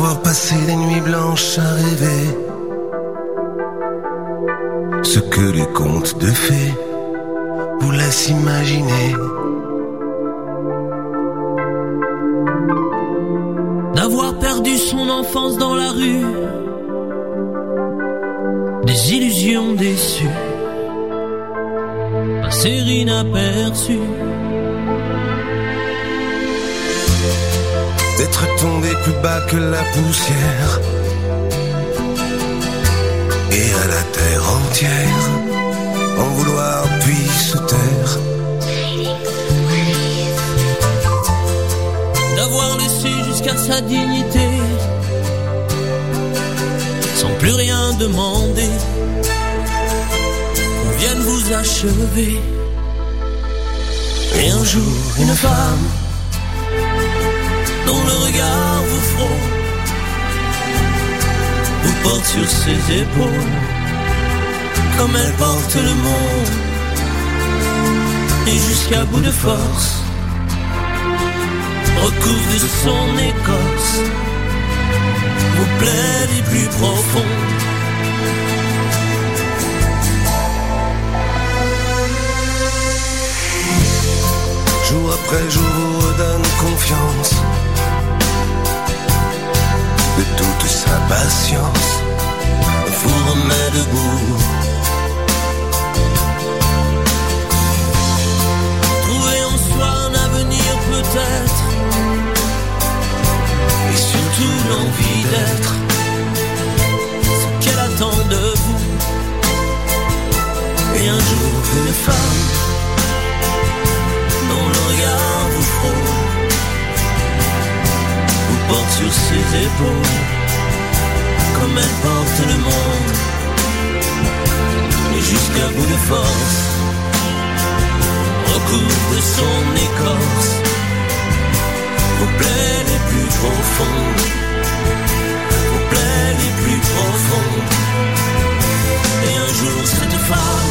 voir passer les nuits blanches à rêver ce que les contes de fées vous laissent imaginer. D'avoir perdu son enfance dans la rue, des illusions déçues, passer inaperçu. D'être tombé plus bas que la poussière et à la terre entière en vouloir puis se taire. D'avoir laissé jusqu'à sa dignité sans plus rien demander, qu'on vienne vous achever. Et un jour une femme dont le regard vous frôle, vous porte sur ses épaules, comme elle porte le monde, et jusqu'à bout de force, recouvre de son écorce vos plaies les plus profondes. Jour après jour vous redonne confiance de toute sa patience, vous remet debout. Trouver en soi un avenir peut-être, et surtout l'envie d'être ce qu'elle attend de vous. Et un jour une femme dont le regard vous frôle, vous porte sur ses épaules, comme elle porte le monde, et jusqu'à bout de force, recouvre de son écorce vos plaies les plus profondes, vos plaies les plus profondes. Et un jour cette femme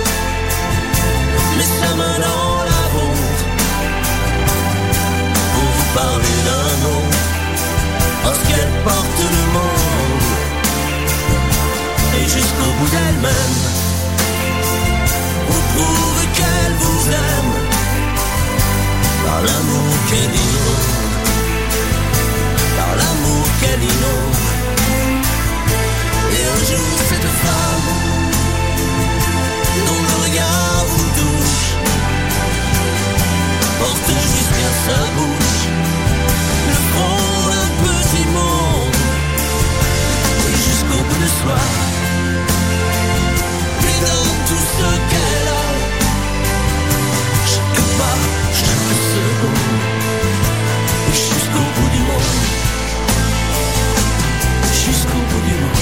met sa main dans la vôtre pour vous parler d'un autre, parce qu'elle porte le monde, et jusqu'au bout d'elle-même vous prouve qu'elle vous aime, par l'amour qu'elle inonde, par l'amour qu'elle inonde. Et un jour cette femme dont le regard vous touche porte jusqu'à sa bouche le front d'un petit monde, et jusqu'au bout de soi lui donne tout ce qu'elle a, chaque pas, chaque seconde, et jusqu'au bout du monde, jusqu'au bout du monde.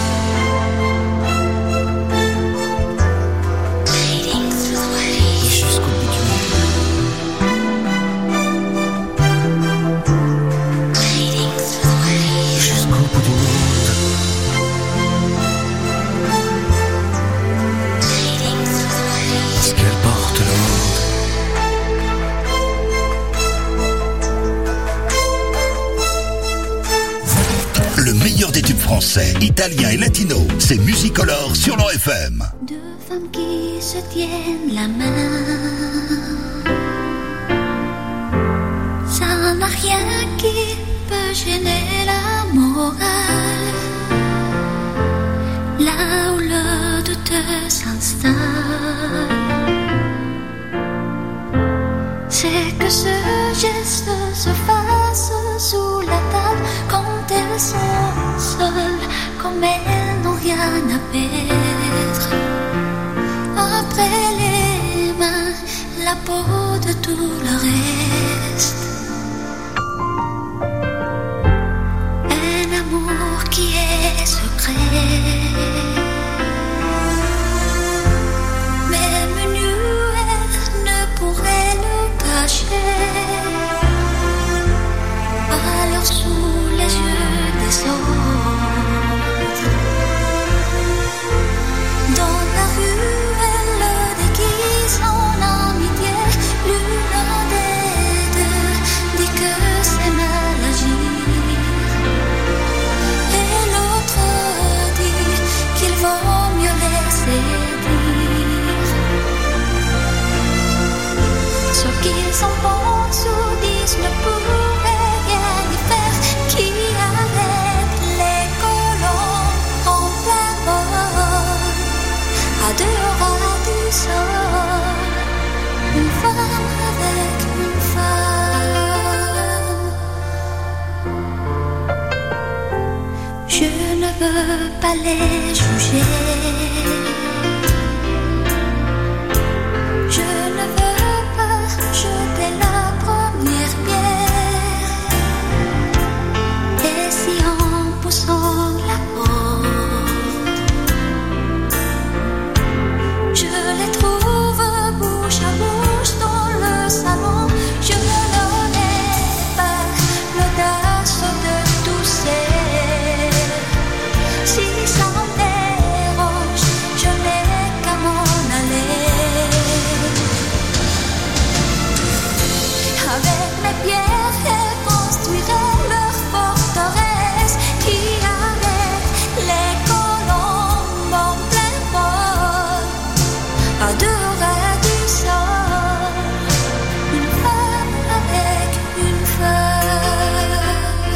Des tubes français, italiens et latinos, c'est Musicolor sur leur FM. Deux femmes qui se tiennent la main, ça n'a rien qui peut gêner la morale. Là où le doute s'installe, c'est que ce geste se fasse sous la table quand elles sont seules, comme elles n'ont rien à perdre. Après les mains, la peau de tout le reste. Un amour qui est secret, même nuée ne pourrait le cacher. Alors sous les yeux des autres, dans la rue elle le déguise en amitié. L'une des deux veux pas les juger. Je ne veux pas jeter la première pierre. Et si en poussant la porte, je les trouve bouche à bouche dans le salon, je n'aurai pas l'audace de tousser. Si ça me dérange, je n'ai qu'à m'en aller. Avec mes pierres, elles construiraient leur forteresse qui arrête les colombes en plein vol. À 2 ras du sol, une femme avec une feuille.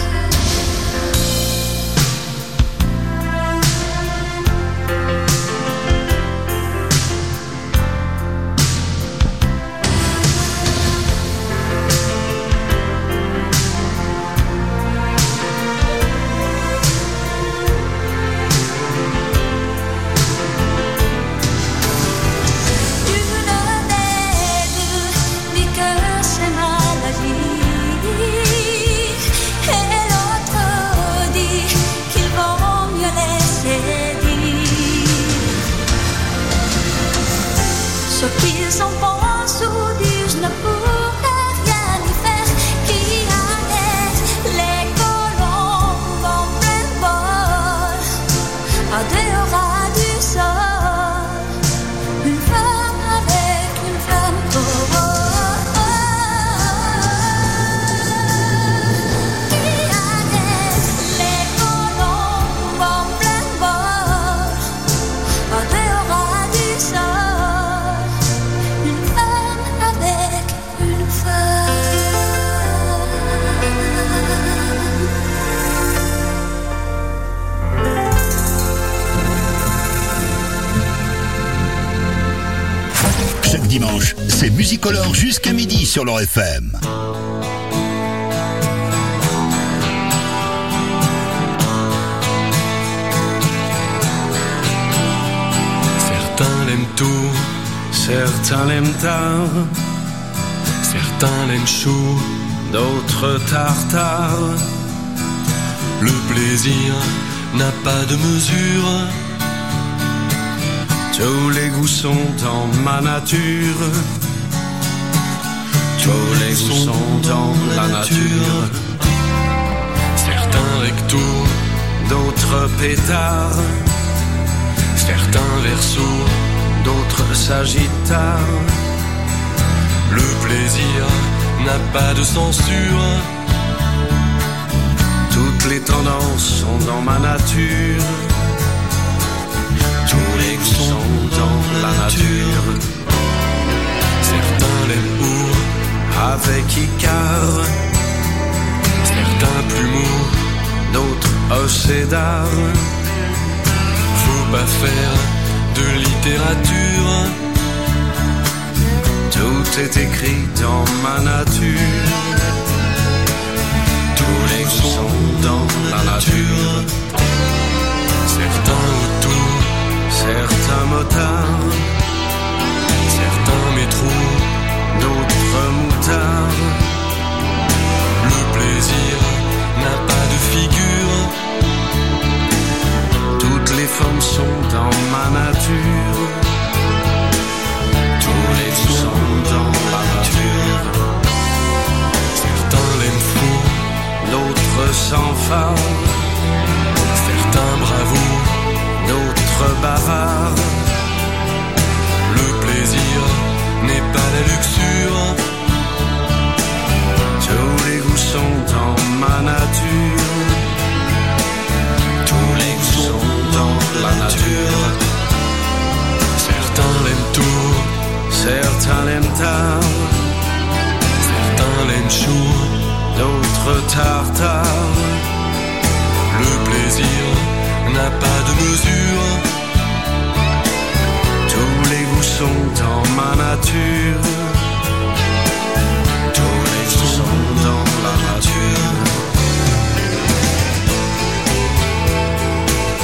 Une des deux dit que c'est maladie, et l'autre dit qu'il vaut mieux laisser dire. Ce qu'ils en pensent ou disent ne pourrait rien y faire, qui arrête les colombes en plein vol. À 2 ras du sol, une femme avec une femme. Oh, oh, oh. Qui arrête les colombes en plein vol. À 2 ras du sol, une femme avec une femme. Chaque dimanche, c'est Musicolore jusqu'à midi sur leur FM. Certains l'aiment tout, certains l'aiment tard. Certains l'aiment chaud, d'autres tartare. Le plaisir n'a pas de mesure. Tous les goûts sont dans ma nature. Tous les goûts sont dans la nature. Certains rectos, d'autres pétards. Certains versos, d'autres sagittaires. Le plaisir n'a pas de censure. Toutes les tendances sont dans ma nature. Tous les goûts sont dans la nature. Certains l'aiment pour avec Icare. Certains plus mou, d'autres océdar. Faut pas faire de littérature. Tout est écrit dans ma nature. Tous les goûts sont dans la nature. Certains autour, certains motards. Certains métros, d'autres moutards. Le plaisir n'a pas de figure. Toutes les formes sont dans ma nature. Tous les goûts sont dans la nature. Certains l'aiment fou, d'autres sans phare. Certains bravos, d'autres bavards. Le plaisir n'est pas la luxure. Tous les goûts sont dans ma nature. Tous les goûts sont dans la nature. Certains l'aiment tout, certains l'aiment tard. Certains l'aiment chaud, d'autres tartare. Le plaisir n'a pas de mesure. Tous les goûts sont dans ma nature. Tous les goûts sont dans la nature.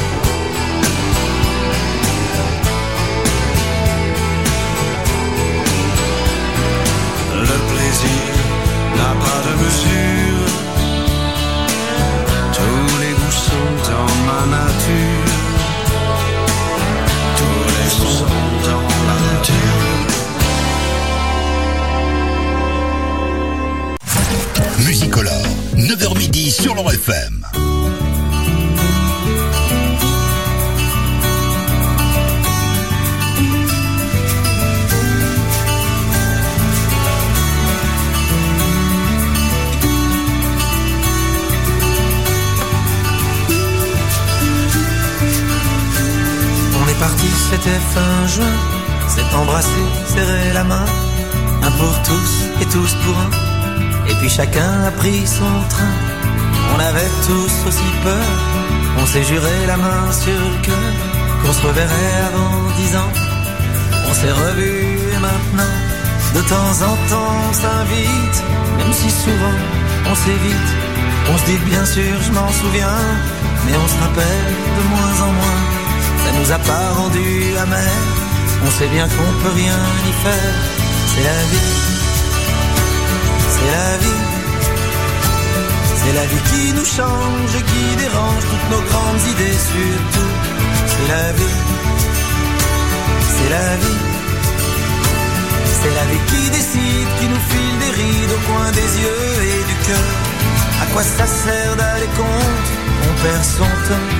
c'était fin juin, s'est embrassé, serré la main, un pour tous et tous pour un. Et puis chacun a pris son train. On avait tous aussi peur, on s'est juré la main sur le cœur qu'on se reverrait avant 10 ans. On s'est revus et maintenant, de temps en temps on s'invite, même si souvent on s'évite. On se dit bien sûr je m'en souviens, mais on se rappelle de moins en moins. Ça nous a pas rendu amers, on sait bien qu'on peut rien y faire. C'est la vie, c'est la vie. C'est la vie qui nous change et qui dérange toutes nos grandes idées surtout. C'est la vie, c'est la vie. C'est la vie qui décide, qui nous file des rides au coin des yeux et du cœur. À quoi ça sert d'aller contre, on perd son temps.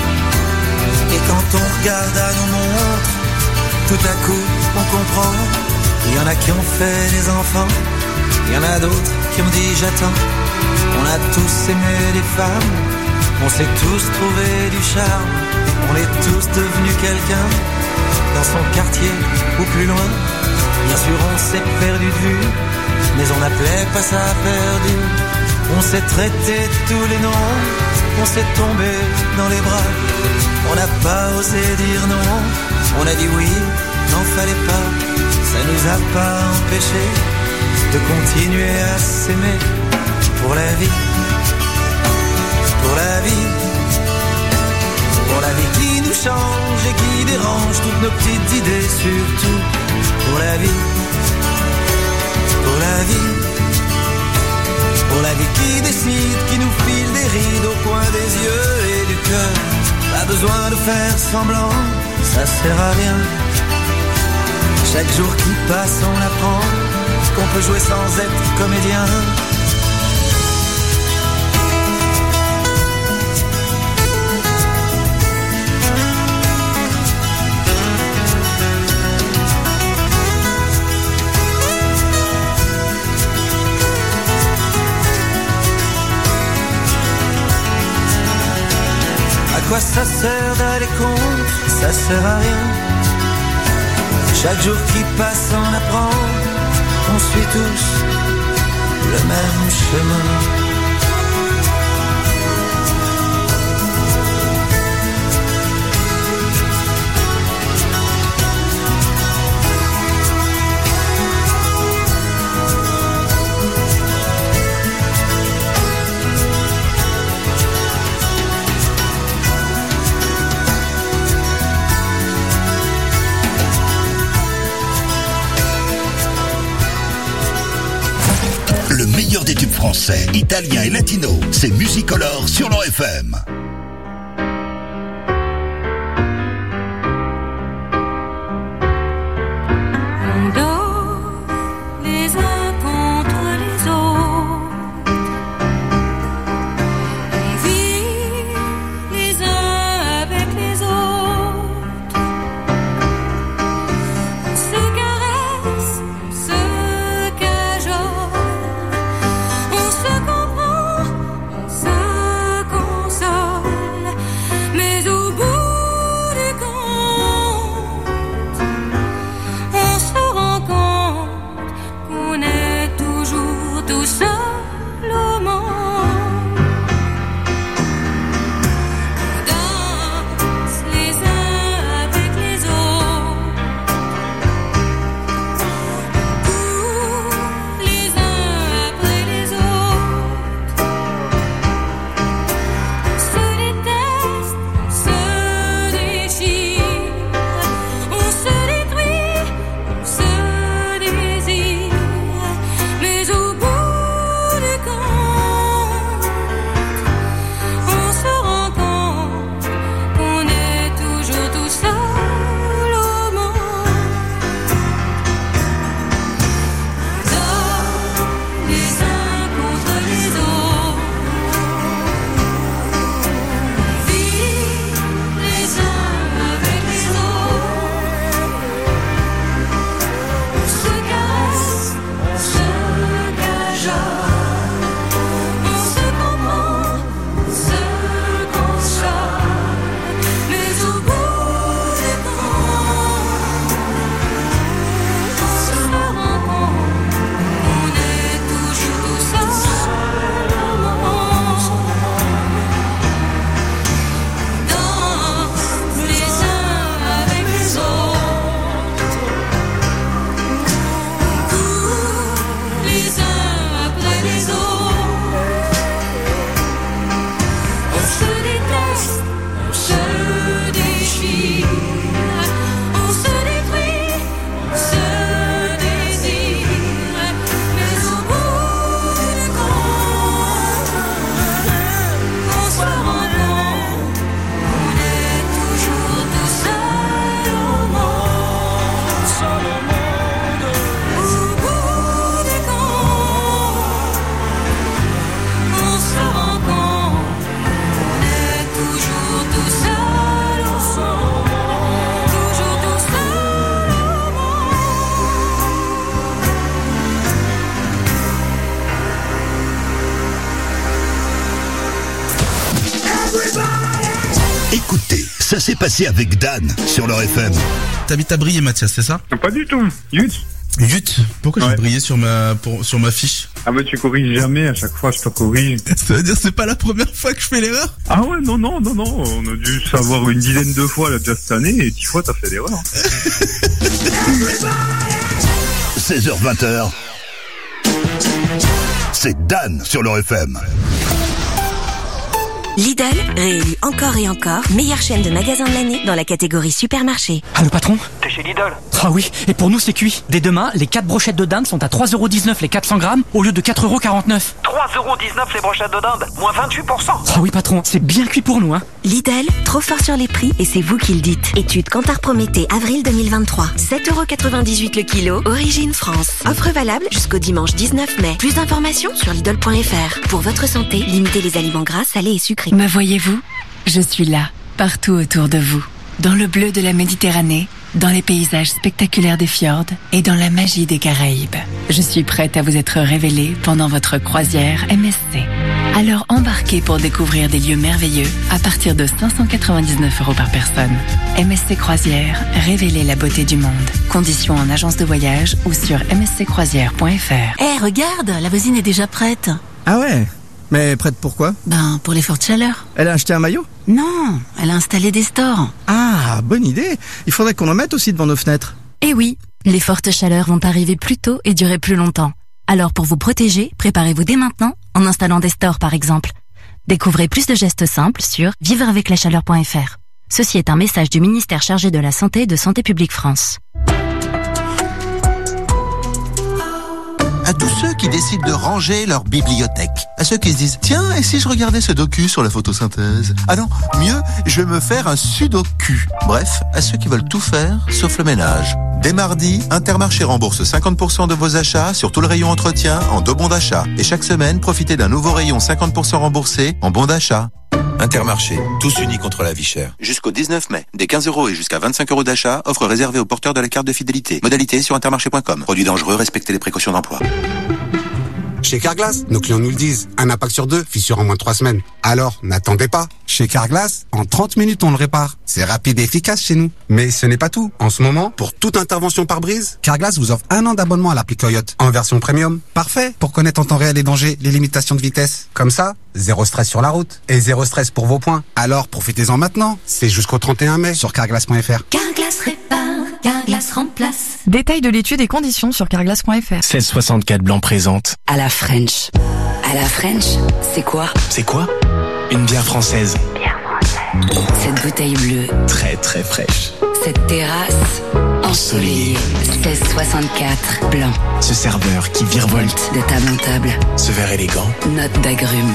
Et quand on regarde à nos montres, tout à coup on comprend. Il y en a qui ont fait des enfants, il y en a d'autres qui ont dit j'attends. On a tous aimé des femmes, on s'est tous trouvé du charme. On est tous devenus quelqu'un, dans son quartier ou plus loin. Bien sûr on s'est perdu de vue, mais on n'appelait pas ça perdu. On s'est traité tous les noms, on s'est tombé dans les bras. On n'a pas osé dire non, on a dit oui, n'en fallait pas. Ça nous a pas empêché de continuer à s'aimer. Pour la vie, pour la vie, pour la vie qui nous change et qui dérange toutes nos petites idées surtout. Pour la vie, pour la vie, pour la vie qui décide, qui nous file des rides au coin des yeux et du cœur. Pas besoin de faire semblant, ça sert à rien. Chaque jour qui passe on apprend qu'on peut jouer sans être comédien. À quoi ça sert d'aller contre, ça sert à rien. Chaque jour qui passe on apprend, on suit tous le même chemin. Le meilleur des tubes français, italiens et latinos, c'est Musicolor sur leur FM. On se comprend, on se console. déteste, on se déchire, on se détruit, on se désire, mais au bout du compte, on se rend compte, on est toujours tout seul au monde, seul au monde. Au bout du compte, on se rend compte, on est toujours tout seul au monde, toujours tout seul au monde. Écoutez, ça s'est passé avec Dan sur leur FM. T'habites à Briey, Mathias, c'est ça? Pas du tout. Yut. Yut. Pourquoi j'ai brillé sur ma fiche? Ah bah tu corriges jamais, à chaque fois je te corrige. Ça veut dire c'est pas la première fois que je fais l'erreur? Ah ouais, non, on a dû savoir une dizaine de fois là déjà cette année et 10 fois t'as fait l'erreur. 16h-20h, c'est Dan sur leur FM. Lidl, réélu encore et encore, meilleure chaîne de magasins de l'année dans la catégorie supermarché. Allô patron? T'es chez Lidl? Ah oui, et pour nous c'est cuit. Dès demain, les 4 brochettes de dinde sont à 3,19€ les 400 grammes au lieu de 4,49€. 3,19€ les brochettes de dinde, moins 28%. Ah oui patron, c'est bien cuit pour nous hein. Lidl, trop fort sur les prix et c'est vous qui le dites. Étude Kantar Prométhée, avril 2023. 7,98€ le kilo, origine France. Offre valable jusqu'au dimanche 19 mai. Plus d'informations sur Lidl.fr. Pour votre santé, limitez les aliments gras, salés et sucrés. Me voyez-vous? Je suis là, partout autour de vous. Dans le bleu de la Méditerranée, dans les paysages spectaculaires des fjords et dans la magie des Caraïbes. Je suis prête à vous être révélée pendant votre croisière MSC. Alors embarquez pour découvrir des lieux merveilleux à partir de 599€ par personne. MSC Croisière, révélez la beauté du monde. Conditions en agence de voyage ou sur msccroisière.fr. Regarde, la voisine est déjà prête. Ah ouais? Mais prête pourquoi? Pour les fortes chaleurs. Elle a acheté un maillot? Non, elle a installé des stores. Ah, bonne idée. Il faudrait qu'on en mette aussi devant nos fenêtres. Eh oui, les fortes chaleurs vont arriver plus tôt et durer plus longtemps. Alors pour vous protéger, préparez-vous dès maintenant en installant des stores par exemple. Découvrez plus de gestes simples sur vivreaveclachaleur.fr. Ceci est un message du ministère chargé de la Santé et de Santé publique France. À tous ceux qui décident de ranger leur bibliothèque. À ceux qui se disent, tiens, et si je regardais ce docu sur la photosynthèse? Ah non, mieux, je vais me faire un sudoku. Bref, à ceux qui veulent tout faire, sauf le ménage. Dès mardi, Intermarché rembourse 50% de vos achats sur tout le rayon entretien en 2 bons d'achat. Et chaque semaine, profitez d'un nouveau rayon 50% remboursé en bons d'achat. Intermarché, tous unis contre la vie chère. Jusqu'au 19 mai, des 15€ et jusqu'à 25€ d'achat, offre réservée aux porteurs de la carte de fidélité. Modalité sur intermarché.com. Produit dangereux, respectez les précautions d'emploi. Chez Carglass, nos clients nous le disent, un impact sur 2, fissure en moins de 3 semaines. Alors, n'attendez pas. Chez Carglass, en 30 minutes, on le répare. C'est rapide et efficace chez nous. Mais ce n'est pas tout. En ce moment, pour toute intervention pare-brise, Carglass vous offre 1 an d'abonnement à l'appli Coyote, en version premium. Parfait pour connaître en temps réel les dangers, les limitations de vitesse. Comme ça, 0 stress sur la route. Et 0 stress pour vos points. Alors, profitez-en maintenant. C'est jusqu'au 31 mai sur carglass.fr. Carglass répare, Carglass remplace. Détail de l'étude et conditions sur carglass.fr. 1664 Blanc présente. À la French. À la French, c'est quoi? C'est quoi? Une bière française. Cette bouteille bleue. Très très fraîche. Cette terrasse ensoleillée. 1664 Blanc. Ce serveur qui virevolte de table en table. Ce verre élégant. Note d'agrumes.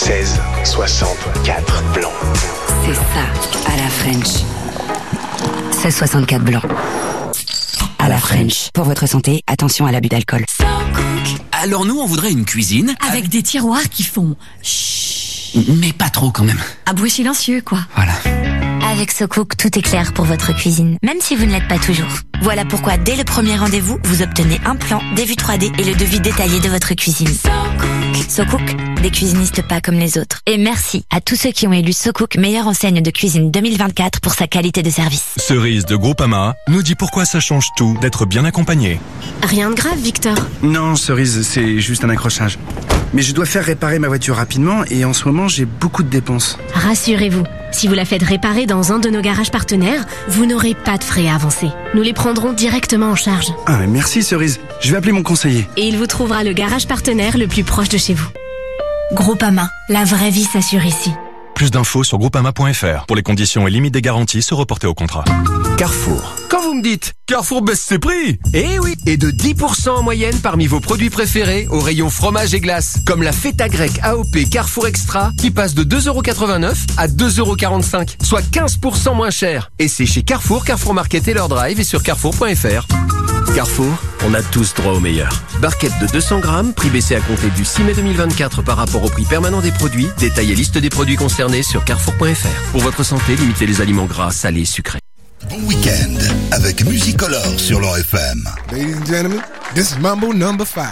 1664 Blanc. C'est ça, à la French. 1664 Blanc. À la French. Pour votre santé, attention à l'abus d'alcool. Alors nous, on voudrait une cuisine Avec des tiroirs qui font mais pas trop quand même. à bruit silencieux quoi. Voilà. Avec SoCook, tout est clair pour votre cuisine, même si vous ne l'êtes pas toujours. Voilà pourquoi, dès le premier rendez-vous, vous obtenez un plan, des vues 3D et le devis détaillé de votre cuisine. SoCook, des cuisinistes pas comme les autres. Et merci à tous ceux qui ont élu SoCook meilleure enseigne de cuisine 2024 pour sa qualité de service. Cerise de Groupama nous dit pourquoi ça change tout d'être bien accompagné. Rien de grave, Victor. Non, Cerise, c'est juste un accrochage. Mais je dois faire réparer ma voiture rapidement et en ce moment, j'ai beaucoup de dépenses. Rassurez-vous, si vous la faites réparer dans un de nos garages partenaires, vous n'aurez pas de frais à avancer. Nous les prendrons directement en charge. Ah, mais merci Cerise. Je vais appeler mon conseiller. Et il vous trouvera le garage partenaire le plus proche de chez vous. Groupama, la vraie vie s'assure ici. Plus d'infos sur groupama.fr. Pour les conditions et limites des garanties, se reporter au contrat. Carrefour. Quand vous me dites Carrefour baisse ses prix. Eh oui, et de 10% en moyenne parmi vos produits préférés au rayon fromage et glace, comme la feta grecque AOP Carrefour Extra qui passe de 2,89€ à 2,45€, soit 15% moins cher. Et c'est chez Carrefour, Carrefour Market et leur drive et sur carrefour.fr. Carrefour, on a tous droit au meilleur. Barquette de 200 grammes, prix baissé à compter du 6 mai 2024 par rapport au prix permanent des produits. Détail et liste des produits concernés sur carrefour.fr. Pour votre santé, limitez les aliments gras, salés, sucrés. Bon week-end avec Musicolor sur leur FM. Ladies and gentlemen, this is Mambo number 5.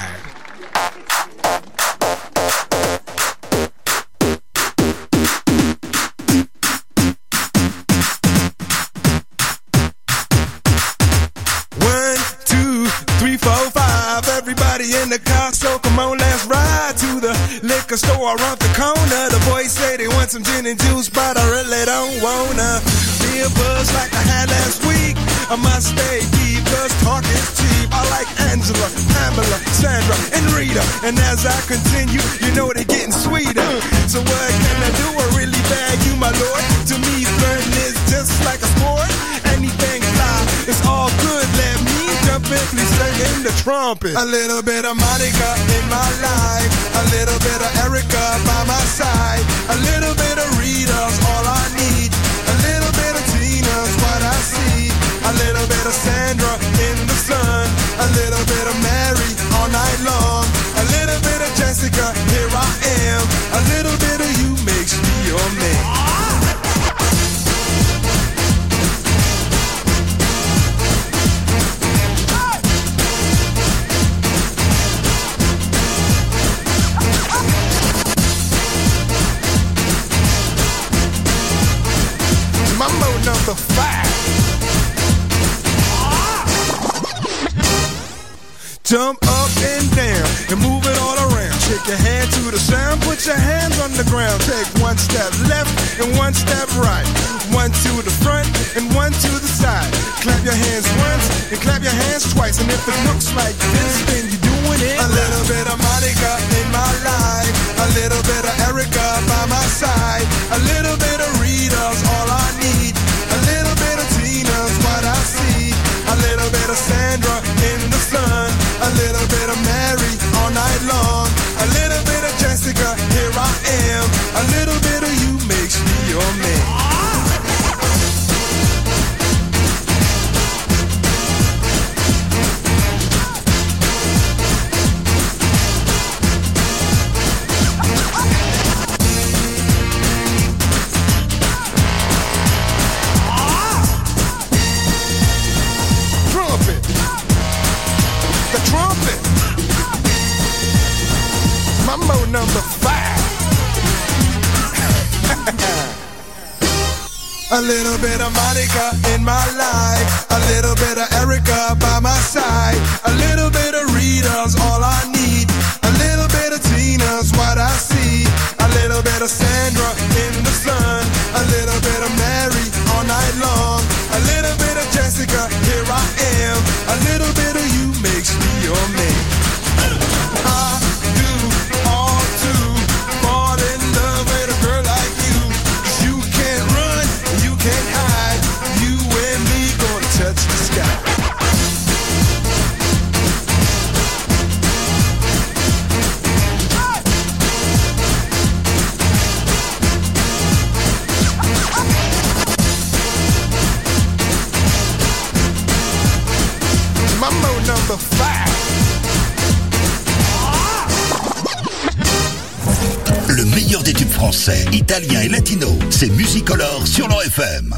Everybody in the car, so come on, let's ride to the liquor store around the corner. The boys say they want some gin and juice, but I really don't wanna be a buzz like I had last week. I must stay deep, cause talk is cheap. I like Angela, Pamela, Sandra, and Rita. And as I continue, you know they're getting sweeter. So what can I do? I really bag you, my lord. To me, flirting is just like a sport. Anything fly, it's all good. Let me jump in, please sing in the trumpet. A little bit of Monica in my life, a little bit of Erica by my side, a little bit of Rita's all I need, a little bit of Tina's what I see, a little bit of Sandra in the sun, a little bit of Mary all night long, a little bit of Jessica, here I am, a little bit of you makes me your man. Mambo number 5. Jump up and down and move it all around. Shake your hand to the sound, put your hands on the ground. Take one step left and one step right. One to the front and one to the side. Clap your hands once and clap your hands twice. And if it looks like this, then you're doing it. A little bit of Monica in my life, a little bit of Erica by my side, a little bit of Rita's all I need, a little bit of Tina's what I see, a little bit of Sandra in the sun, a little bit of Mary all night long, a little bit of Jessica, here I am, a little bit of you makes me your man. Mambo number 5. A little bit of Monica in my life, a little bit of Erica by my side, a little bit of Rita's all I need, a little bit of Tina's what I see, a little bit of Sandra in the sun, a little bit of Mary all night long, a little bit of Jessica, here I am, a little bit of you makes me your man. I do all to fall in love with a girl like you, 'cause you can't run, you can't hide, you and me gonna touch the sky. Mambo number 5. Le meilleur des tubes français, italiens et latinos, c'est Musicolor sur leur FM.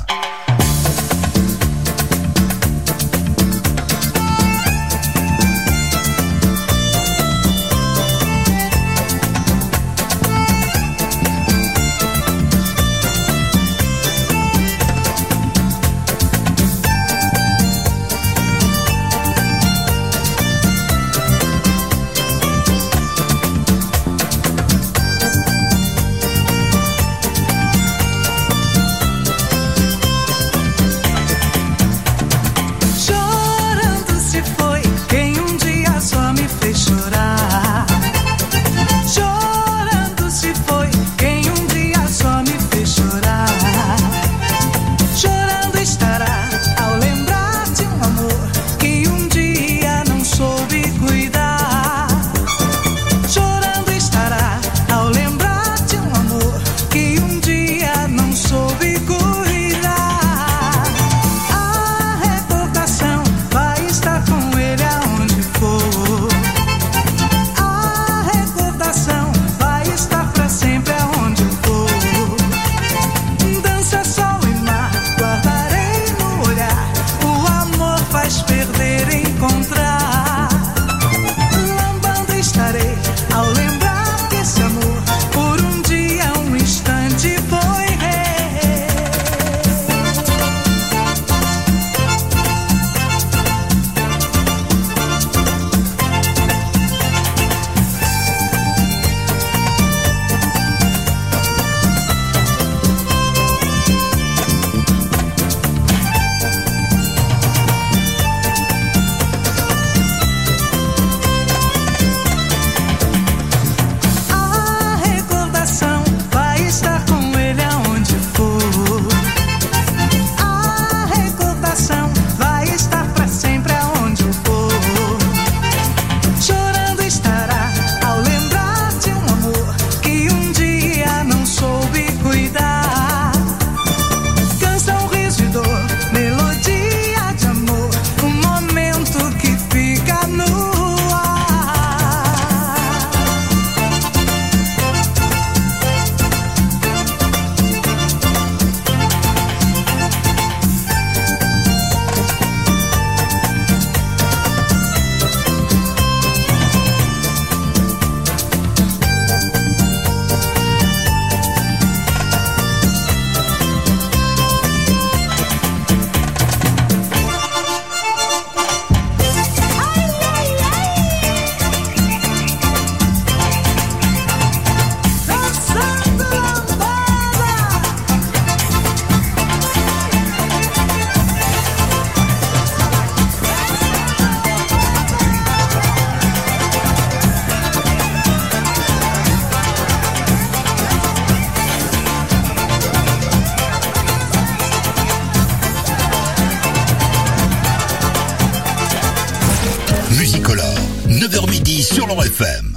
leur FM.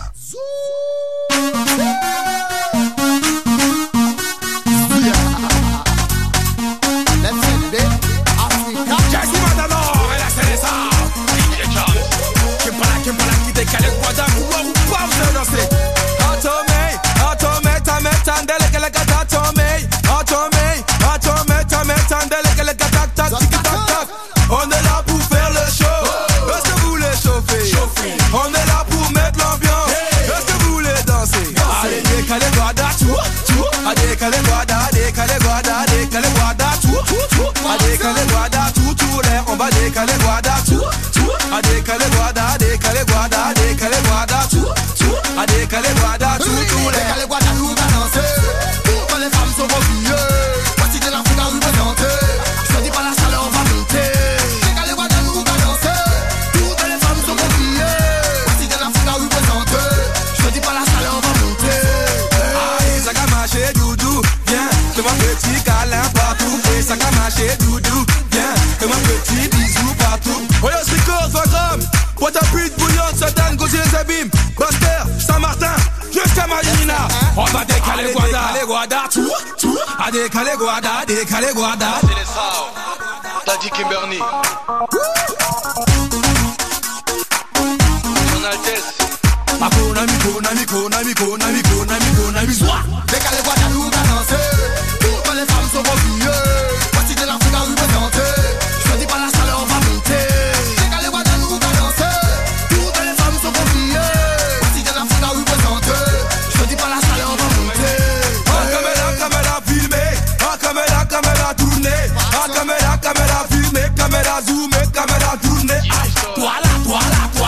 On est là pour faire le show. Est-ce que vous voulez chauffer? On est là pour mettre l'ambiance. Est-ce que vous voulez danser? Allez, décalez guada, tout. Allez, décalez guada, décalez guada, décalez guada, tout. Allez, décalez guada, tout l'air. On va décaler guada, tout. Allez, décalez guada, décalez guada, décalez guada, tout. Allez, décalez guada, tout l'air. Décalez guada, nous va danser. Quand les femmes sont repliées, voici de l'Afrique à représenter. Je te dis pas la chaleur, on va monter. Décalez guada, nous va danser. Toutes les femmes sont repliées, voici de l'Afrique à représenter. Je te dis pas la chaleur, on va monter. Aïe, ça a marché, doudou. Viens, fais-moi petit câlin partout. Et ça a marché, doudou. Viens, fais-moi petit bisou partout. Oh yo, c'est court, 20 grammes. Boîte à pute, bouillante, Satan, Gaussier, Zabim, Buster, Saint-Martin, jusqu'à Marina. On va décaler guada, tout. A décaler guada. C'est les sounds. Daddy Kimberly. Son Altesse. Konami. Décalez guada, nous va danser. Toutes les femmes sont repliées, voici de l'Afrique à représenter. Je te dis pas la chaleur, on va monter. Décalez guada, nous va danser. Toutes les femmes sont repliées, voici de l'Afrique à représenter. Je te dis pas la chaleur, on va monter. Caméra filmée, caméra tournée, caméra filmée, caméra zoomée, caméra tournée. Toi là, tu as quoi?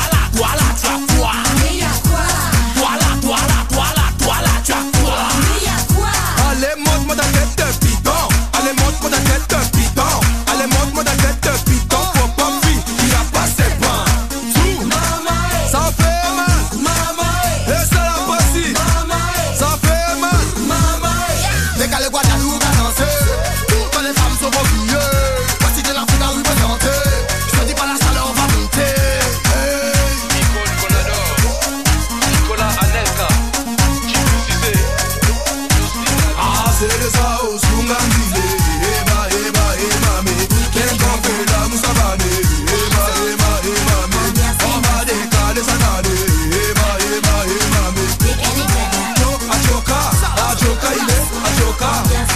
Tu as quoi? Allez, montre-moi ta tête de piton. Allez, montre-moi ta tête de piton. Allez, montre-moi ta tête de piton. Faut pas fille, il a pas ses pains. Tout, ça fait mal. Et ça la passie, ça fait mal. Décalez guada, nous va danser. Toutes les femmes sont repliées, voici de l'Afrique à représenter. Je te dis pas la chaleur, on va monter. Nicolas Anelka, c'est le Sao, Sungandile, Eba, me. Quel qu'on fait la Moussabane, Eba, me. On va décaler Satane, Eba, me. Achoka, il est, Achoka.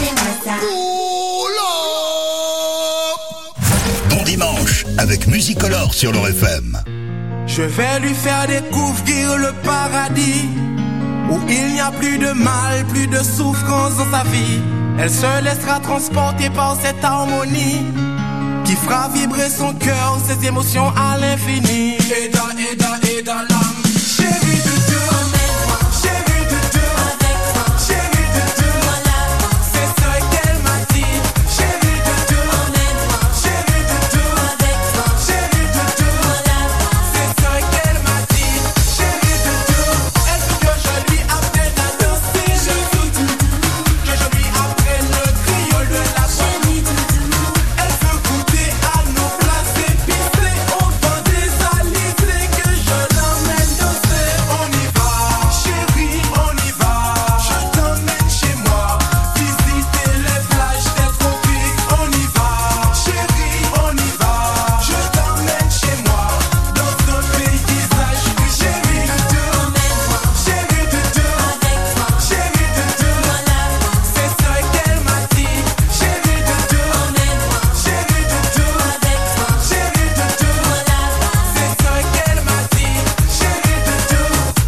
Bon dimanche avec Musicolor sur leur FM. Je vais lui faire découvrir le paradis, où il n'y a plus de mal, plus de souffrance dans sa vie. Elle se laissera transporter par cette harmonie qui fera vibrer son cœur, ses émotions à l'infini. Eda l'âme, chérie de Dieu, chérie de Dieu, chérie de Dieu, c'est ce qu'elle m'a dit. Chérie de Dieu, chérie de Dieu, chérie de Dieu, c'est ce qu'elle m'a dit. Chérie de Dieu, elle veut que je lui apprenne à danser, que je lui apprenne le criol de la chérie. Elle veut goûter à nos plats épicés, on vend des alizés, que je l'emmène danser. On y va, chérie, on y va. Je t'emmène chez moi, visiter les plages des tropiques. On y va, chérie, on y va. Je t'emmène chez moi, dans un paysage. Chérie de Dieu, chérie de Dieu, chérie de Dieu, c'est ce qu'elle m'a dit. Chérie de Dieu, chérie de Dieu, chérie de Dieu, c'est ce qu'elle m'a dit. Chérie de Dieu.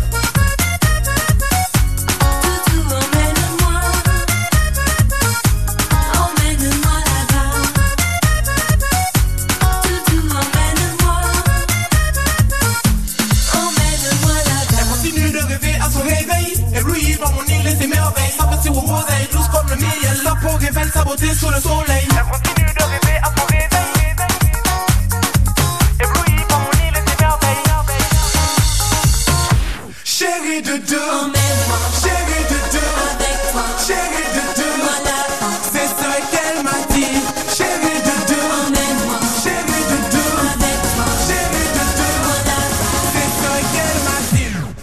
Toutou, emmène-moi là-bas. Toutou, emmène-moi là-bas. Elle continue de rêver à son réveil, éblouie par mon île et ses merveilles. Sa petite rose est douce comme le miel, sa peau révèle sa beauté sous le soleil. Elle continue de rêver à son réveil, éblouie par mon île et ses merveilles. Chérie de Dieu, chérie de Dieu, chérie de Dieu, c'est ce qu'elle m'a dit. Chérie de Dieu, chérie de Dieu, chérie de Dieu, c'est ce qu'elle m'a dit.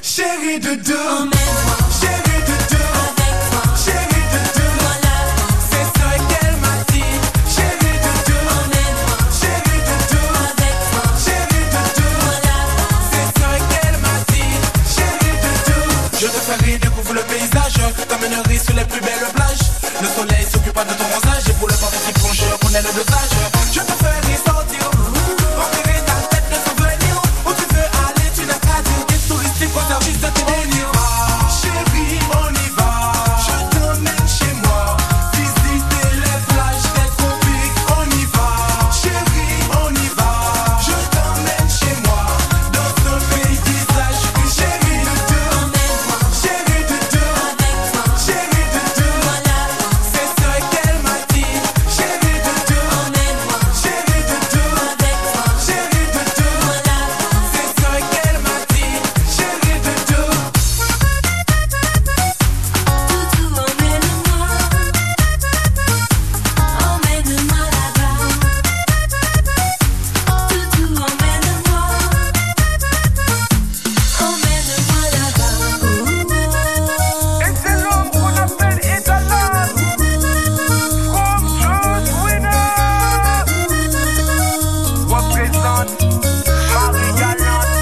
on est le dosage. Je te ferai sortir, enterrer ta tête de souvenirs. Où tu veux aller, tu n'as qu'à dire. Guide touristique au service de tes délires. Chérie, on y va. Je t'emmène chez moi. Visiter les plages des tropiques. On y va. Chérie, on y va. Je t'emmène chez moi. Dans un pays paysage. Chérie de deux. Chérie de deux. Chérie de deux. C'est ce qu'elle m'a dit. Chérie de deux. Chérie de deux. Chérie de deux. C'est ce qu'elle m'a dit. Chérie de deux. Emmène-moi là-bas. Toutou, emmène-moi. Emmène-moi là-bas. Et c'est l'homme qu'on appelle Italan. From George Winner. Représente Marie Galante.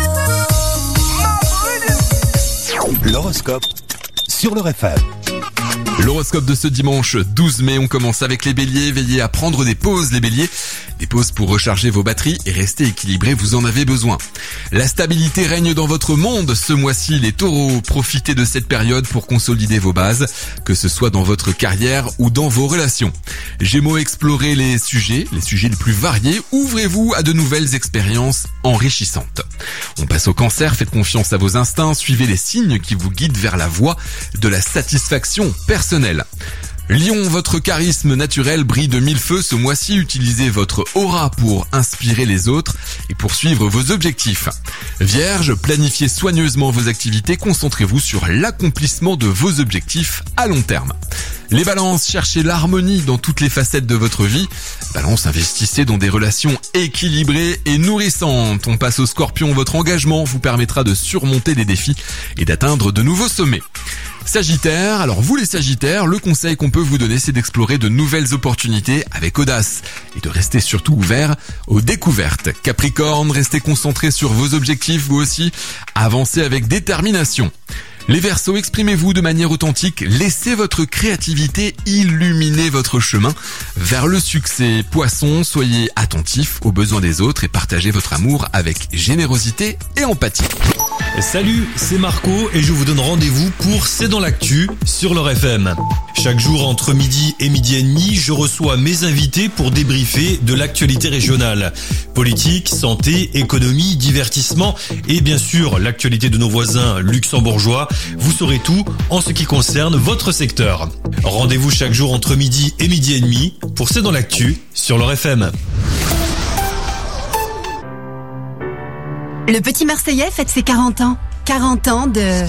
L'horoscope sur le FM. L'horoscope de ce dimanche 12 mai, on commence avec les béliers. Veillez à prendre des pauses les béliers. Des pauses pour recharger vos batteries et rester équilibrés, vous en avez besoin. La stabilité règne dans votre monde ce mois-ci, les taureaux. Profitez de cette période pour consolider vos bases, que ce soit dans votre carrière ou dans vos relations. Gémeaux, explorez les sujets les plus variés. Ouvrez-vous à de nouvelles expériences enrichissantes. On passe au cancer, faites confiance à vos instincts, suivez les signes qui vous guident vers la voie de la satisfaction personnelle. Lion, votre charisme naturel brille de mille feux ce mois-ci. Utilisez votre aura pour inspirer les autres et poursuivre vos objectifs. Vierge, planifiez soigneusement vos activités. Concentrez-vous sur l'accomplissement de vos objectifs à long terme. Les balances, cherchez l'harmonie dans toutes les facettes de votre vie. Balance, investissez dans des relations équilibrées et nourrissantes. On passe au scorpion, votre engagement vous permettra de surmonter des défis et d'atteindre de nouveaux sommets. Sagittaire, alors vous les Sagittaires, le conseil qu'on peut vous donner, c'est d'explorer de nouvelles opportunités avec audace et de rester surtout ouvert aux découvertes. Capricorne, restez concentrés sur vos objectifs, vous aussi, avancez avec détermination. Les Verseaux, exprimez-vous de manière authentique, laissez votre créativité illuminer votre chemin vers le succès. Poissons, soyez attentifs aux besoins des autres et partagez votre amour avec générosité et empathie. Salut, c'est Marco et je vous donne rendez-vous pour C'est dans l'actu sur leur FM. Chaque jour entre midi et midi et demi, je reçois mes invités pour débriefer de l'actualité régionale. Politique, santé, économie, divertissement et bien sûr l'actualité de nos voisins luxembourgeois. Vous saurez tout en ce qui concerne votre secteur. Rendez-vous chaque jour entre midi et midi et demi pour C'est dans l'actu sur leur FM. Le petit Marseillais fête ses 40 ans. 40 ans de...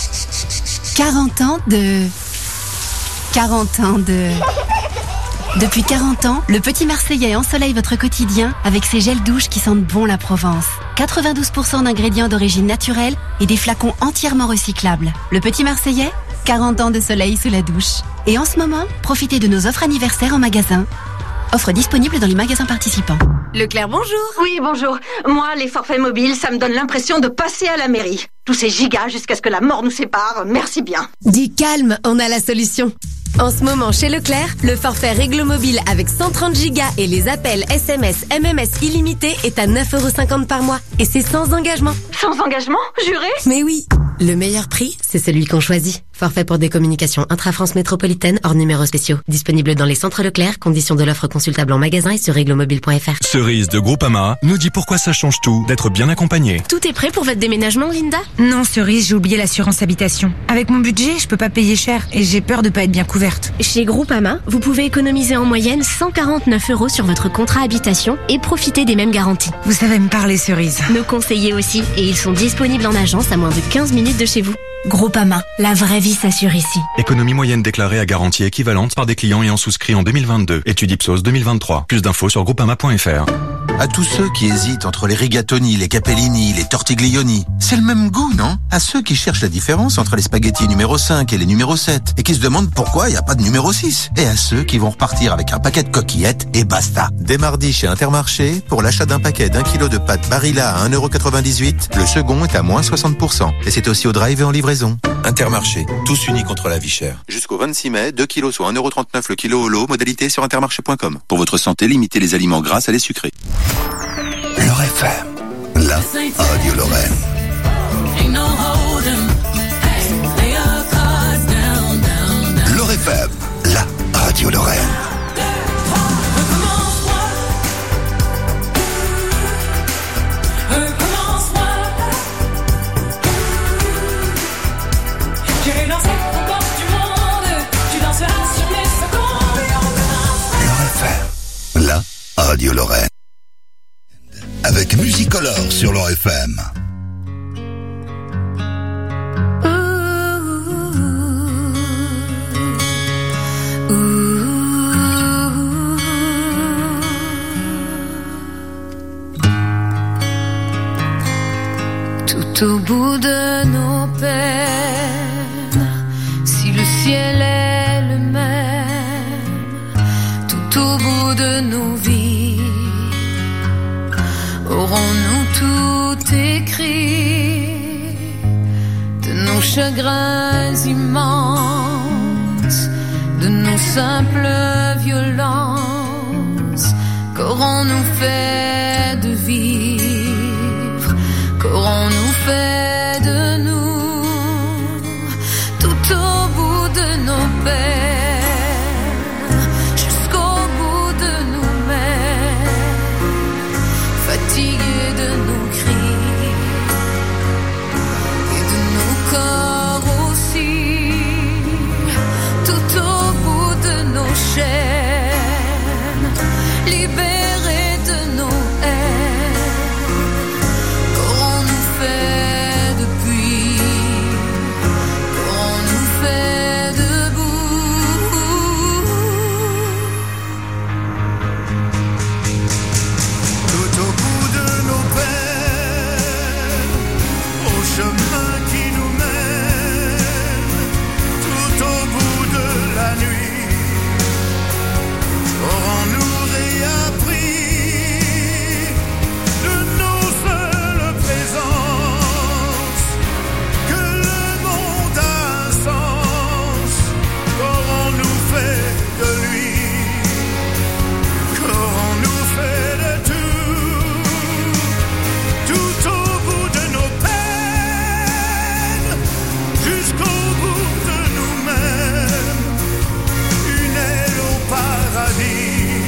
Depuis 40 ans, le petit Marseillais ensoleille votre quotidien avec ses gels douches qui sentent bon la Provence. 92% d'ingrédients d'origine naturelle et des flacons entièrement recyclables. Le petit Marseillais, 40 ans de soleil sous la douche. Et en ce moment, profitez de nos offres anniversaires en magasin. Offre disponible dans les magasins participants. Leclerc, bonjour. Oui, bonjour. Moi, les forfaits mobiles, ça me donne l'impression de passer à la mairie. Tous ces gigas jusqu'à ce que la mort nous sépare, merci bien. Du calme, on a la solution. En ce moment, chez Leclerc, le forfait Réglo Mobile avec 130 gigas et les appels SMS, MMS illimités est à 9,50€ par mois. Et c'est sans engagement. Sans engagement, juré? Mais oui. Le meilleur prix, c'est celui qu'on choisit. Forfait pour des communications intra-France métropolitaine hors numéros spéciaux. Disponible dans les centres Leclerc. Conditions de l'offre consultable en magasin et sur reglomobile.fr. Cerise de Groupama nous dit pourquoi ça change tout d'être bien accompagné. Tout est prêt pour votre déménagement, Linda? Non, Cerise, j'ai oublié l'assurance habitation. Avec mon budget, je peux pas payer cher et j'ai peur de pas être bien couverte. Chez Groupama, vous pouvez économiser en moyenne 149€ sur votre contrat habitation et profiter des mêmes garanties. Vous savez me parler, Cerise. Nos conseillers aussi, et ils sont disponibles en agence à moins de 15 minutes de chez vous. Groupama, la vraie vie s'assure ici. Économie moyenne déclarée à garantie équivalente par des clients ayant souscrit en 2022. Étude Ipsos 2023. Plus d'infos sur groupama.fr. À tous ceux qui hésitent entre les rigatoni, les capellini, les tortiglioni, c'est le même goût, non? À ceux qui cherchent la différence entre les spaghettis numéro 5 et les numéro 7 et qui se demandent pourquoi il n'y a pas de numéro 6. Et à ceux qui vont repartir avec un paquet de coquillettes et basta. Dès mardi chez Intermarché, pour l'achat d'un paquet d'1 kilo de pâtes Barilla à 1,98€, le second est à moins 60%. Et c'est aussi au drive et en livraison. Intermarché, tous unis contre la vie chère. Jusqu'au 26 mai, 2 kilos soit 1,39€ le kilo au lot, modalité sur intermarché.com. Pour votre santé, limitez les aliments gras à les sucrés. Leur FM, la radio Lorraine. Leur FM, la radio Lorraine. La radio Lorraine. Avec Musicolor sur leur FM. Tout au bout de nos peines, si le ciel est le même, tout au bout de nos vies, aurons-nous tout écrit, de nos chagrins immenses, de nos simples violences, qu'aurons-nous fait de vivre, qu'aurons-nous fait de nous, tout au bout de nos peines, jusqu'au bout de nous-mêmes, fatigués de nos cris et de nos corps aussi, tout au bout de nos chaînes, libérés de nos haines, qu'aurons-nous fait depuis, qu'aurons-nous fait debout, tout au bout de nos peines, au chemin qui nous mène, tout au bout de la nuit, aurons-nous réappris de nos seules présences que le monde a un sens, qu'aurons-nous fait de lui, qu'aurons-nous fait de tout au bout de nos peines, jusqu'au bout de nous-mêmes, une aile au paradis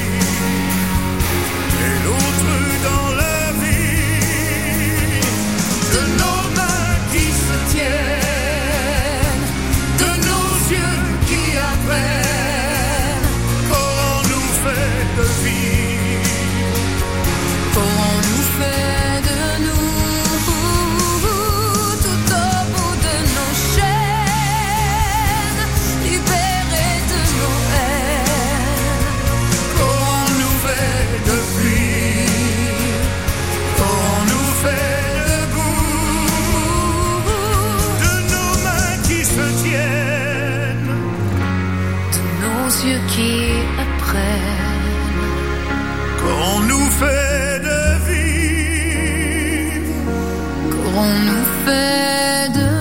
et l'autre dans la vie, de nos mains qui se tiennent, de nos yeux qui apprennent, qu'aurons-nous fait de vie, qu'aurons-nous fait de nous, tout au bout de nos chaînes, libérés de nos haines, qu'aurons-nous fait depuis, qu'aurons-nous fait debout, de nos mains qui se tiennent, de nos yeux qui apprennent, qu'aurons-nous fait de vivre, qu'aurons-nous fait de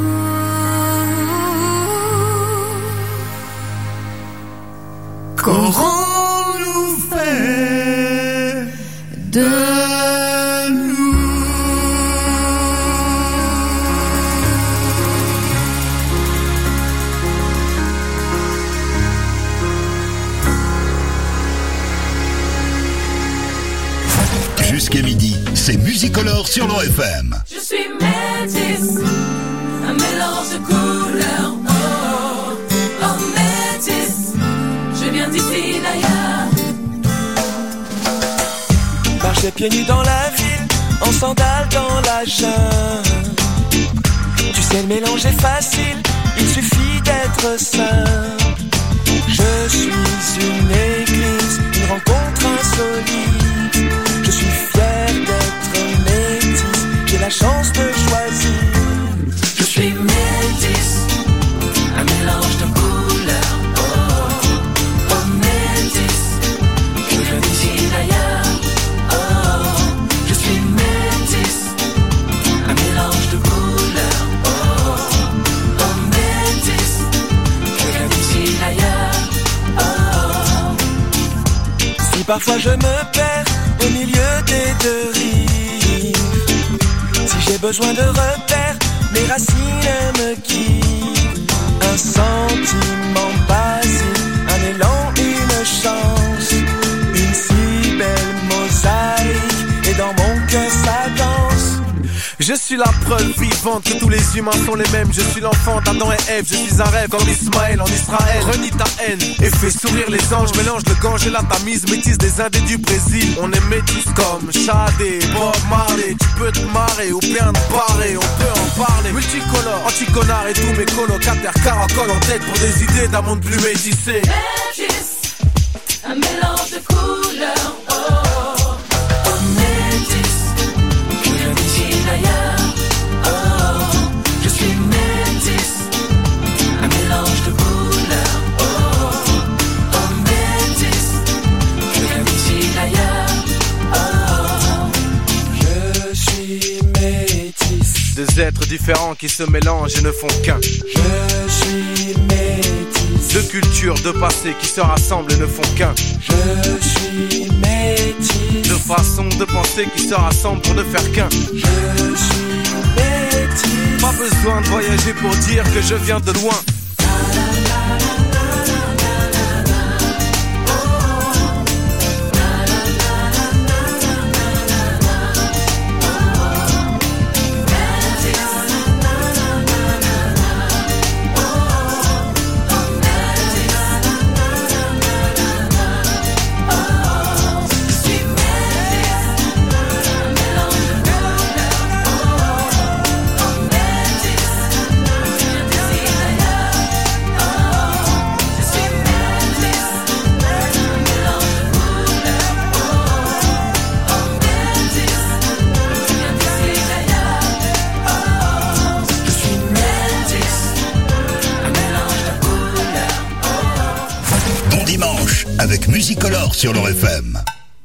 nous, qu'aurons-nous fait de nous. Jusqu'à midi, c'est Musicolor sur leur FM. Je suis métisse, un mélange de couleurs. Oh, oh, métisse, je viens d'ici d'ailleurs. Marcher pieds nus dans la ville, en sandales dans la jungle. Tu sais, le mélange est facile, il suffit d'être simple. Je suis une église, une rencontre insolite. Je suis fier d'être métisse, j'ai la chance de choisir. Je suis métisse, un mélange de couleurs. Oh, oh, métisse, je viens d'ici d'ailleurs. Oh, je suis métisse, un mélange de couleurs. Oh, oh, parfois je me perds au milieu des deux rives, si j'ai besoin de repères, mes racines me quittent. Un sentiment basique, un élan, une chance, une si belle mosaïque, et dans mon cœur ça danse. Je suis la preuve vivante que tous les humains sont les mêmes. Je suis l'enfant d'Adam et Ève, je suis un rêve comme Ismaël en Israël. Renie ta haine et fais sourire les anges. Mélange le gange et la Tamise, métisse des Indés du Brésil. On est métis comme Shadé, Bob Marley. Tu peux te marrer ou bien te barrer, on peut en parler. Multicolore, anti-connard et tous mes colocataires caracolent en tête pour des idées d'un monde plus métissé. Métis, un mélange de couleurs, oh, métis. Oh, je suis métis, un mélange de couleurs. Oh, oh métis, je viens d'ici d'ailleurs. Oh, je suis métis. Deux êtres différents qui se mélangent et ne font qu'un. Je suis métis. Deux cultures, deux passés qui se rassemblent et ne font qu'un. Je suis métis. Deux façons de penser qui se rassemblent pour ne faire qu'un. Je suis métis. Pas besoin de voyager pour dire que je viens de loin. Avec Musicolore sur leur FM.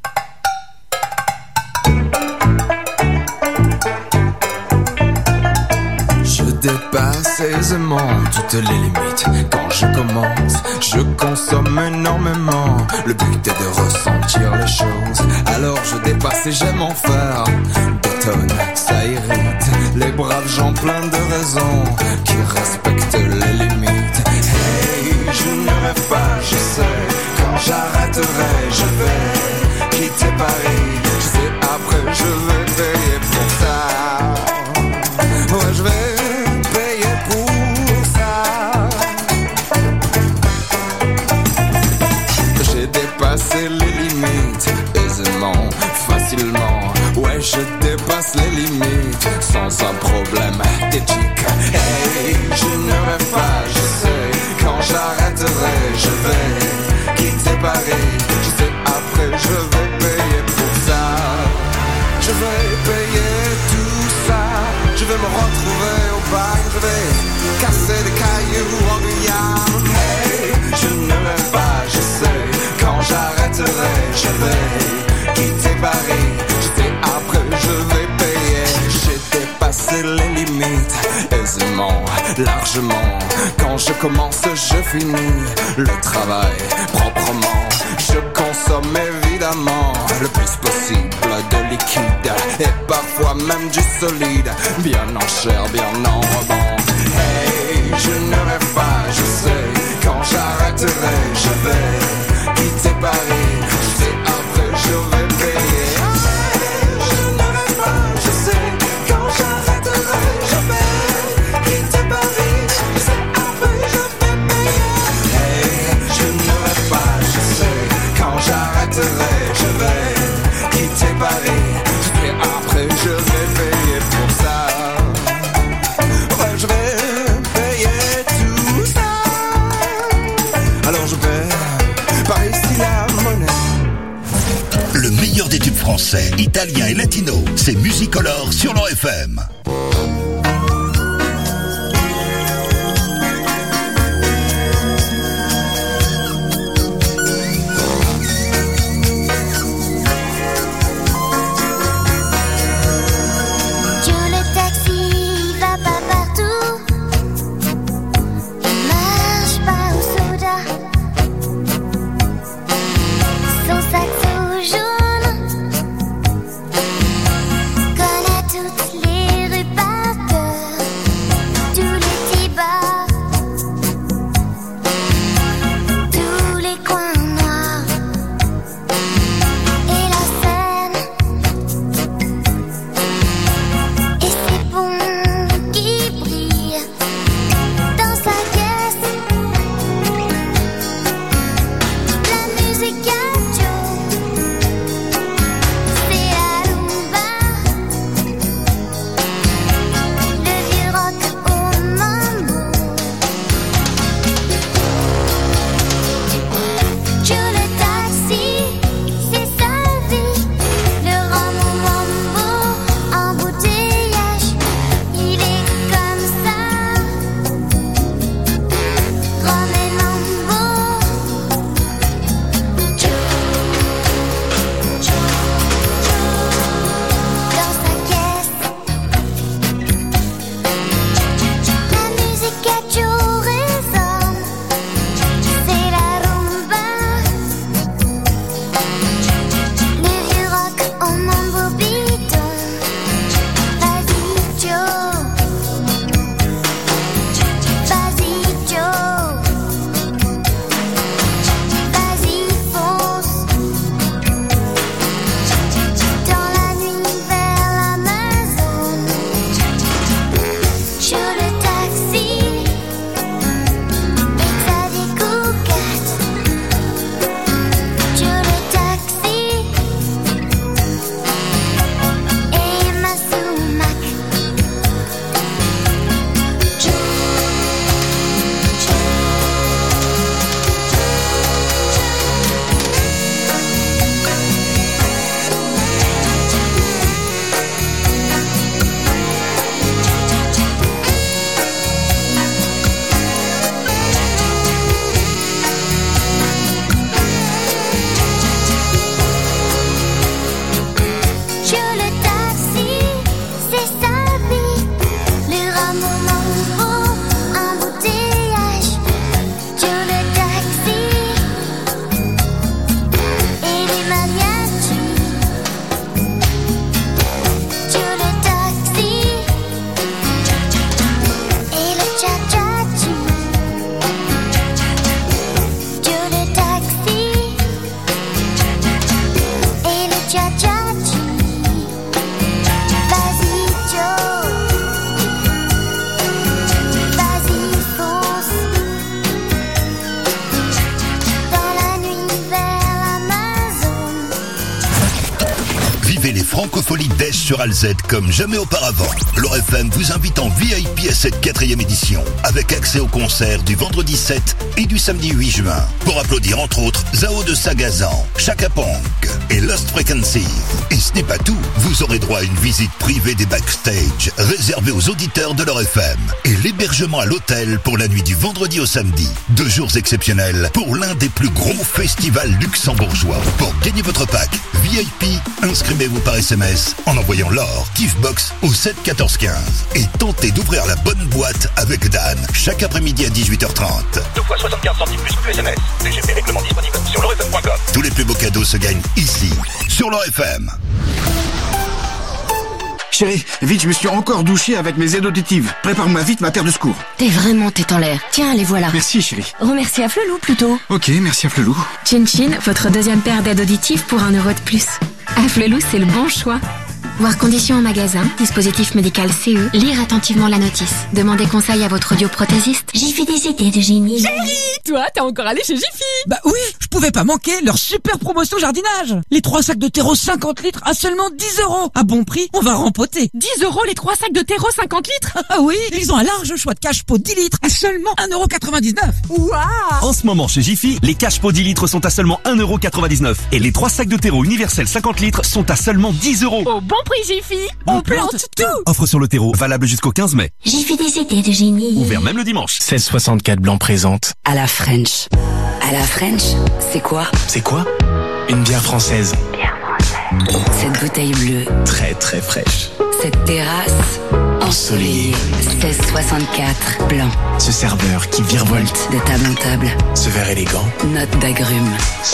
Je dépasse aisément toutes les limites. Quand je commence, je consomme énormément. Le but est de ressentir les choses. Alors je dépasse et j'aime en faire des tonnes. Ça irrite les braves gens pleins de raisons qui respectent les limites. Hey, je ne rêve pas, je sais. Quand j'arrêterai, je vais quitter Paris. Je sais après, je vais payer pour ça. Ouais, je vais payer pour ça. J'ai dépassé les limites aisément, facilement. Ouais, je dépasse les limites sans un problème d'éthique. Hey, je ne rêve pas, je sais. Quand j'arrêterai, je vais quitter Paris. Je sais après, je vais payer pour ça. Je vais payer tout ça. Je vais me retrouver au bac. Je vais casser des cailloux en Guyane. Hey, je ne rêve pas, je sais. Quand j'arrêterai, je vais quitter Paris. Je sais après, je vais payer. J'ai dépassé les limites aisément, largement. Quand je commence, je finis le travail proprement. Je consomme évidemment le plus possible de liquide et parfois même du solide, bien en chair, bien en rebond. Hey, je ne rêve pas, je sais. Quand j'arrêterai, je vais quitter Paris. Je sais après, je vais payer. Je ne rêve pas, je sais. Quand j'arrêterai, je vais quitter Paris. Je sais après, je vais payer. Hey, je ne rêve pas, je sais. Quand j'arrêterai, je vais quitter Paris. Je sais après, je vais payer pour ça. Ouais, je vais payer tout ça. Alors je vais par ici la monnaie. Le meilleur des tubes français, italiens et latinos, c'est Musicolore sur leur FM. Sans saxo cha-cha-chi. Vas-y Joe, vas-y fonce, dans la nuit vers l'Amazon. Vivez les francopholies d'Esch sur Alzette comme jamais auparavant. L'ORFM vous invite en VIP à cette 4e édition, avec accès au concert du vendredi 7 et du samedi 8 juin, pour applaudir entre autres Zao de Sagazan, Chaka Ponk et Lost Frequency. Et ce n'est pas tout, vous aurez droit à une visite privée des backstage, réservée aux auditeurs de l'ORFM, et l'hébergement à l'hôtel pour la nuit du vendredi au samedi. 2 jours exceptionnels pour l'un des plus gros festivals luxembourgeois. Pour gagner votre pack VIP, inscrivez-vous par SMS en envoyant l'or Giftbox au 7 14 15 et tentez d'ouvrir la bonne boîte avec Dan chaque après-midi à 18h30. 2 fois 75 centimes plus que SMS. TGP règlement disponible sur l'orfm.com. Tous les plus beaux cadeaux se gagnent ici, sur l'ORFM. Chérie, vite, je me suis encore douché avec mes aides auditives. Prépare-moi vite ma paire de secours. T'es vraiment tête en l'air. Tiens, les voilà. Merci, chérie. Remercie à Flelou plutôt. Ok, merci à Flelou. Chin Chin, votre deuxième paire d'aides auditives pour 1 euro de plus. À Flelou, c'est le bon choix. Voir conditions en magasin, dispositif médical CE, lire attentivement la notice. Demandez conseil à votre audioprothésiste. J'ai fait des idées de génie. Chérie, toi, t'es encore allé chez Jiffy? Bah oui, je pouvais pas manquer leur super promotion jardinage. Les 3 sacs de terreau 50 litres à seulement 10 €. À bon prix, on va rempoter. 10 € les 3 sacs de terreau 50 litres? Ah oui, ils ont un large choix de cache-pot 10 litres à seulement 1,99 €. Waouh! En ce moment chez Jiffy, les cache-pots 10 litres sont à seulement 1,99 € et les 3 sacs de terreau universel 50 litres sont à seulement 10 €. Au bon prix Jiffy, on plante tout. Offre sur le terreau, valable jusqu'au 15 mai. J'ai fait des idées de génie. Ouvert même le dimanche. 1664 Blanc présente. À la French. À la French, c'est quoi? C'est quoi? Une bière française. Cette bouteille bleue. Très très fraîche. Cette terrasse ensoleillée. 1664 Blanc. Ce serveur qui virevolte. De table en table. Ce verre élégant. Note d'agrumes.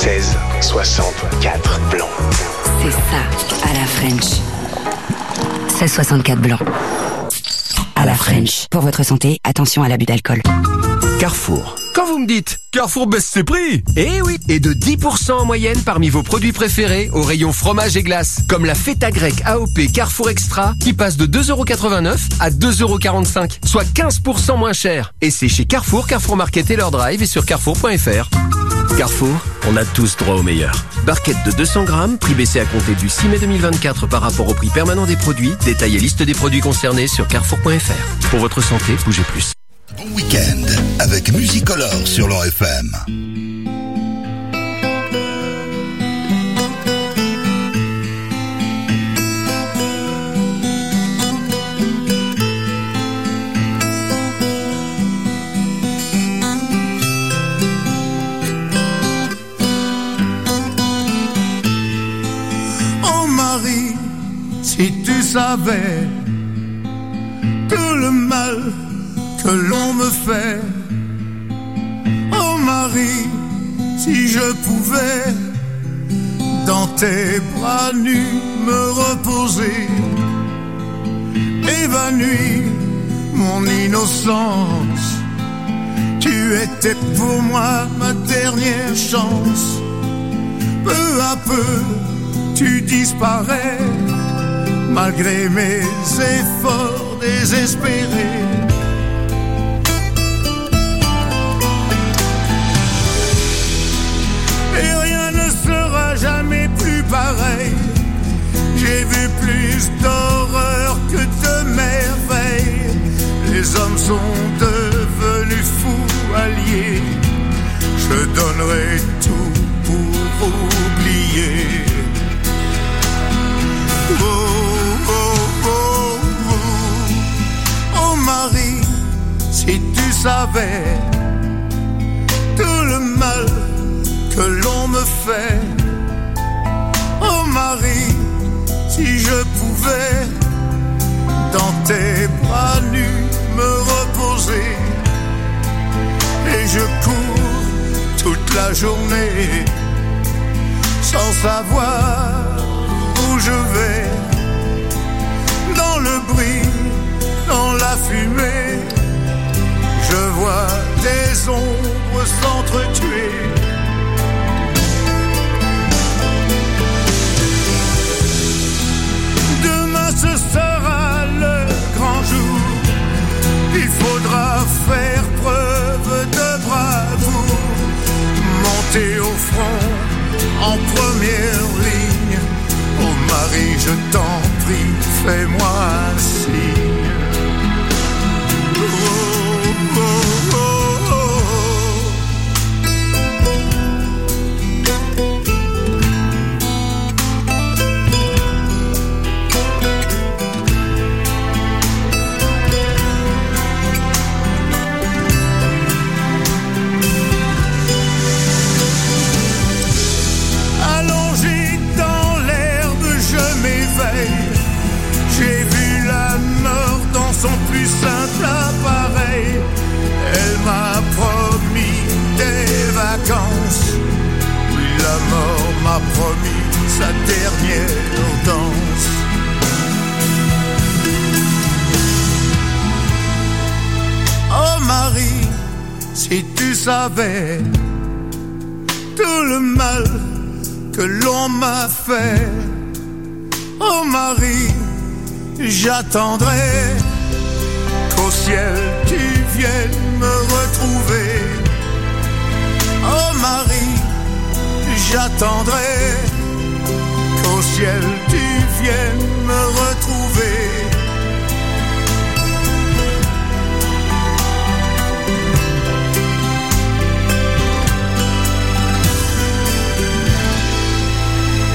1664 Blanc. C'est ça, à la French. 1664 Blanc. À la French. Pour votre santé, attention à l'abus d'alcool. Carrefour. Quand vous me dites Carrefour baisse ses prix, eh oui, et de 10% en moyenne parmi vos produits préférés au rayon fromage et glace, comme la feta grecque AOP Carrefour Extra qui passe de 2,89 € à 2,45 €, soit 15% moins cher. Et c'est chez Carrefour, Carrefour Market et leur drive et sur carrefour.fr. Carrefour, on a tous droit au meilleur. Barquette de 200 grammes, prix baissé à compter du 6 mai 2024 par rapport au prix permanent des produits. Détail et liste des produits concernés sur carrefour.fr. Pour votre santé, bougez plus. Bon week-end avec Musicolor sur l'ORFM. Oh Marie, si tu savais tout le mal que l'on me fait. Oh Marie, si je pouvais dans tes bras nus me reposer, évanouir mon innocence. Tu étais pour moi ma dernière chance. Peu à peu, tu disparais, malgré mes efforts désespérés. Et rien ne sera jamais plus pareil. J'ai vu plus d'horreur que de merveilles. Les hommes sont devenus fous alliés. Je donnerai tout pour oublier. Oh, oh, oh, oh. Oh Marie, si tu savais tout le mal que l'on me fait. Oh Marie, si je pouvais dans tes bras nus me reposer. Et je cours toute la journée sans savoir où je vais. Dans le bruit, dans la fumée, je vois des ombres s'entretuer. première ligne. Oh Marie, je t'en prie, fais-moi un signe. Oh, oh, oh, oh. Allongé dans l'herbe, je m'éveille. J'ai vu la mort dans son plus simple appareil. Elle m'a promis des vacances. Oui, la mort m'a promis sa dernière danse. Oh Marie, si tu savais tout le mal que l'on m'a fait. Oh Marie, j'attendrai qu'au ciel tu viennes me retrouver. Oh Marie, j'attendrai qu'au ciel tu viennes